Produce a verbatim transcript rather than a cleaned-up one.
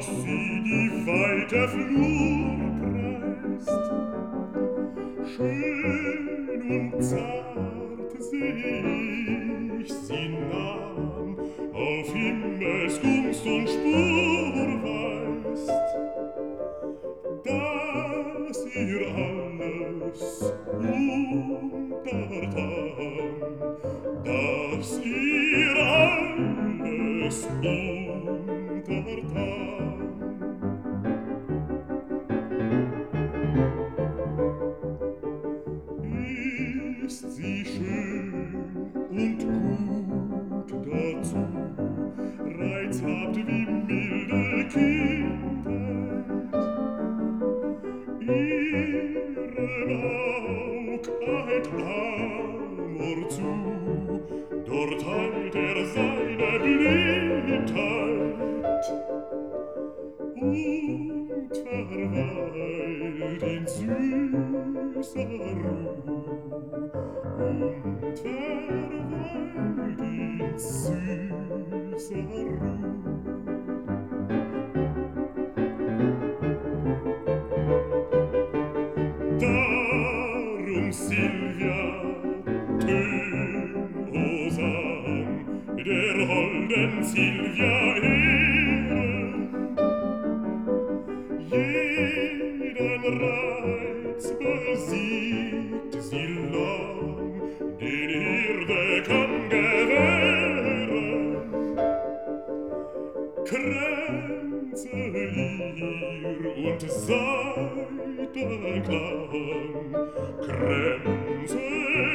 dass sie die weite Flur preist. Schön und zart seh ich sie nahen, auf Himmelsgunst und Spur weist, dass ihr alles untertan, dass ihr alles untertan. Ist sie schön und gut dazu, reizhaft wie milde Kindheit, ihrem Aug eilt Amor zu, dort heilt er seine Blindheit und verweilt in süßer Ruh, und verweilt in süßer Ruh. Darum, Silvia, tön, o sang, der holden Silvia Ehren, jeden Reiz besiegt sie lang, den Erde kann gewähren. Kränze ihr und Seitenklang, Kränze